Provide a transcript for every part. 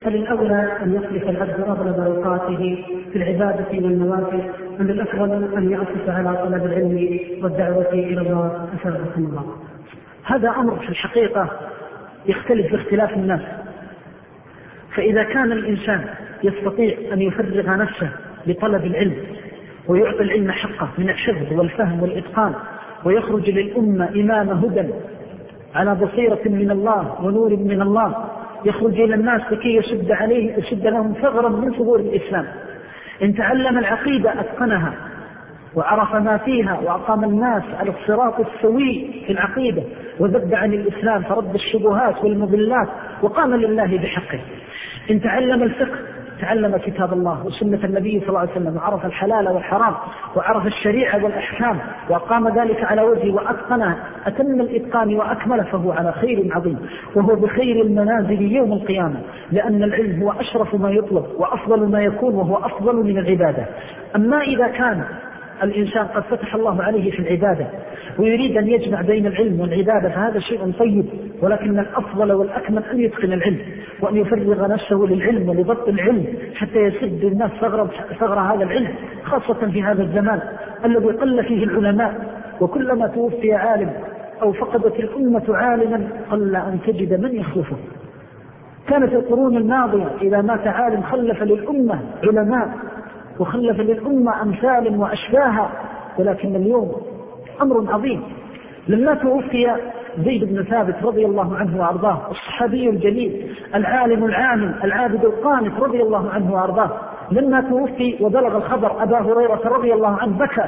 فللأولى أن يصرف العبد أغلب أوقاته في العبادة والنوافل، أم الأفضل أن يعكف على طلب العلم والدعوة إلى الله؟ أسألكم الله. هذا أمر في الحقيقة يختلف باختلاف الناس. فإذا كان الإنسان يستطيع أن يفرغ نفسه لطلب العلم ويعطي العلم حقه من الحفظ والفهم والإتقان، ويخرج للأمة إمام هدى على بصيرة من الله ونور من الله، يخرج إلى الناس لكي يشد لهم ثغرا من ثغور الإسلام. إن تعلم العقيدة أتقنها وعرف ما فيها وأقام الناس على الصراط السوي في العقيدة وذب عن الإسلام فرد الشبهات والمضلات وقام لله بحقه. إن تعلم الفقه تعلم كتاب الله وسنة النبي صلى الله عليه وسلم وعرف الحلال والحرام وعرف الشريعة والأحكام وقام ذلك على وجهه وأتقنه أتم الإتقان وأكمل، فهو على خير عظيم، وهو بخير المنازل يوم القيامة، لأن العلم هو أشرف ما يطلب وأفضل ما يكون، وهو أفضل من العبادة. أما إذا كان الإنسان قد فتح الله عليه في العبادة ويريد أن يجمع بين العلم والعبادة فهذا شيء طيب، ولكن الأفضل والأكمل أن يتقن العلم وأن يفرغ نفسه للعلم ولضبط العلم حتى يسد الناس ثغر هذا العلم، خاصة في هذا الزمان الذي قل فيه العلماء. وكلما توفي عالم أو فقدت الأمة عالما قل أن تجد من يخلفه. كانت القرون الماضية إذا مات عالم خلف للأمة علماء وخلف للأمة أمثال وأشباها، ولكن اليوم أمر عظيم. لما توفي زيد بن ثابت رضي الله عنه وأرضاه، الصحابي الجليل العالم العامل العابد القانت رضي الله عنه وأرضاه، لما توفي وبلغ الخبر أبا هريرة رضي الله عنه بكى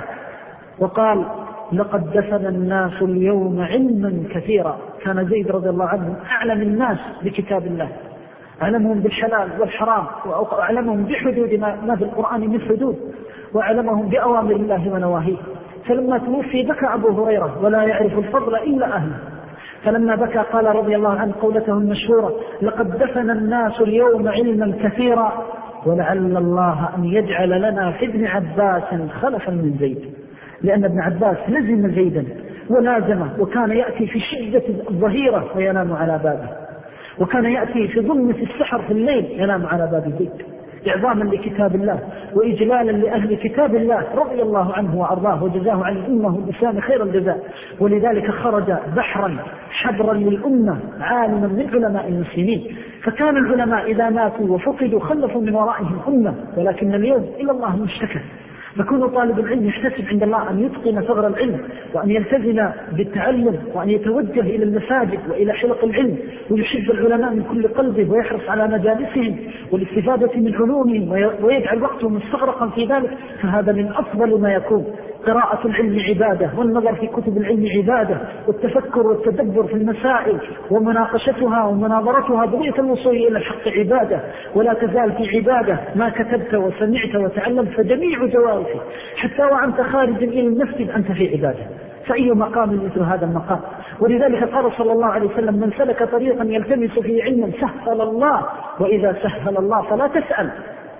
وقال: لقد دفن الناس اليوم علما كثيرا. كان زيد رضي الله عنه أعلم الناس بكتاب الله، أعلمهم بالحلال والحرام، وأعلمهم بحدود ما في القرآن من حدود، وأعلمهم بأوامر الله ونواهيه. فلما توفي بكى أبو هريرة ولا يعرف الفضل إلا أهله. فلما بكى قال رضي الله عنه قولته المشهورة: لقد دفن الناس اليوم علما كثيرا ولعل الله أن يجعل لنا في ابن عباس خلفا من زيد. لأن ابن عباس لزم زيدا ولازمه، وكان يأتي في شدة الظهيرة وينام على بابه، وكان يأتي في ظلمة السحر في الليل ينام على باب زيد، إعظاما لكتاب الله وإجلالا لأهل كتاب الله رضي الله عنه وأرضاه، وجزاه عن الأمة الإسلام خير الجزاء. ولذلك خرج بحرا حبرا للأمة عالما من علماء المسلمين. فكان العلماء إذا ماتوا وفقدوا خلفوا من ورائهم أمة، ولكن اليوم إلى الله مشتكى. فكون طالب العلم يحتسب عند الله أن يتقن ثغر العلم وأن يلتزم بالتعلم وأن يتوجه إلى المساجد وإلى حلق العلم ويحب العلماء من كل قلبه ويحرص على مجالسهم والاستفادة من علومهم ويجعل وقته مستغرقا في ذلك، فهذا من أفضل ما يكون. قراءة العلم عبادة، والنظر في كتب العلم عبادة، والتفكر والتدبر في المسائل ومناقشتها ومناظرتها بغية الوصول إلى الحق عبادة. ولا تزال في عبادة ما كتبت وسمعت وتعلمت، فجميع جوارحك حتى وأنت خارج إلى المسجد أنت في عبادة. فأي مقام مثل هذا المقام؟ ولذلك قال صلى الله عليه وسلم: من سلك طريقا يلتمس فيه علما سهل الله، وإذا سهل الله فلا تسأل،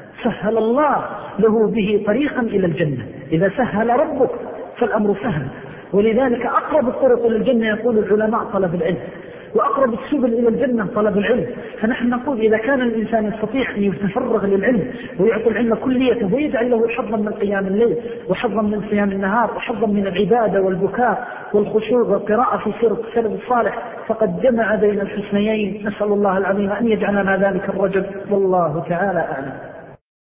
سهل الله له به طريقا إلى الجنة. إذا سهل ربك فالأمر سهل. ولذلك أقرب الطرق إلى الجنة يقول العلماء طلب العلم، وأقرب السبل إلى الجنة طلب العلم. فنحن نقول إذا كان الإنسان يستطيع أن يتفرغ للعلم ويعطي العلم كليته ويجعل له حظا من قيام الليل وحظا من صيام النهار وحظا من العبادة والبكاء والخشوع والقراءة في سيرة السلف الصالح، فقد جمع بين الحسنيين. نسأل الله العظيم أن يجعلنا ذلك الرجل، والله تعالى أعلم.